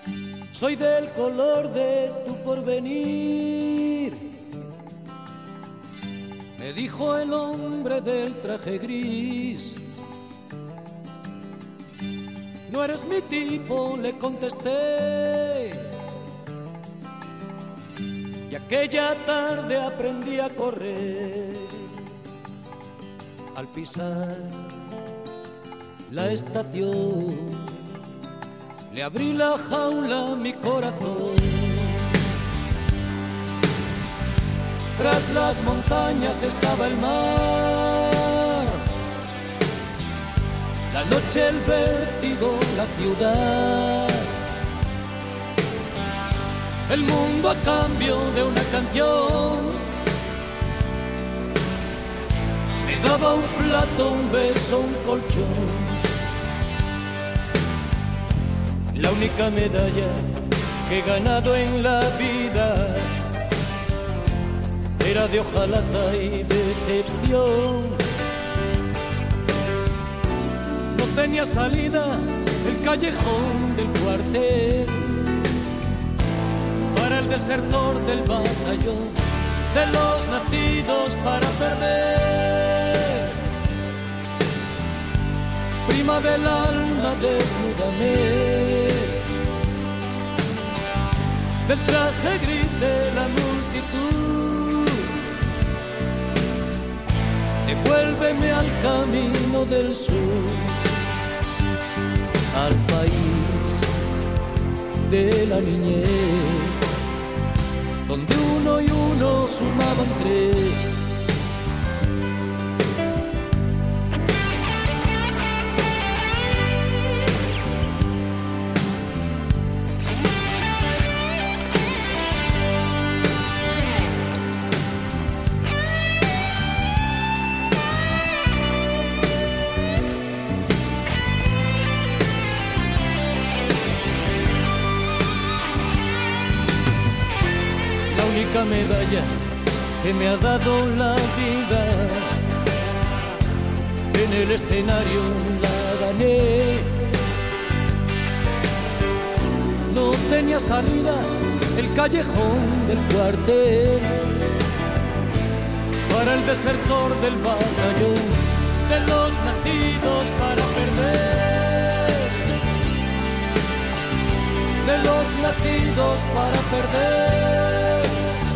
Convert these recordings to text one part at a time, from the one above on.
Soy del color de tu porvenir, me dijo el hombre del traje gris. No eres mi tipo, le contesté, y aquella tarde aprendí a correr. Al pisar la estación, le abrí la jaula a mi corazón. Tras las montañas estaba el mar, la noche, el vértigo, la ciudad. El mundo a cambio de una canción. Me daba un plato, un beso, un colchón. La única medalla que he ganado en la vida era de hojalata y decepción. No tenía salida el callejón del cuartel para el desertor del batallón, de los nacidos para perder. Prima del alma, desnúdame del traje gris de la multitud. Devuélveme al camino del sur, al país de la niñez, donde uno y uno sumaban tres. La única medalla que me ha dado la vida, en el escenario la gané. No tenía salida el callejón del cuartel para el desertor del batallón, de los nacidos para perder, de los nacidos para perder,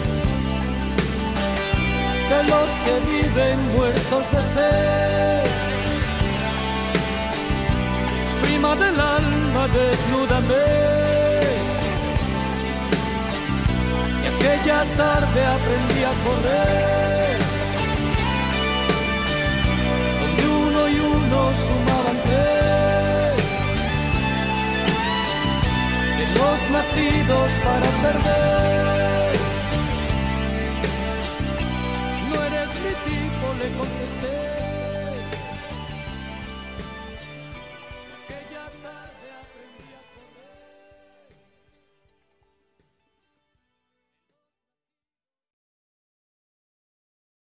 de los que viven muertos de sed. Prima del alma, desnúdame. Y aquella tarde aprendí a correr, donde uno y uno sumaban tres, de los nacidos para perder,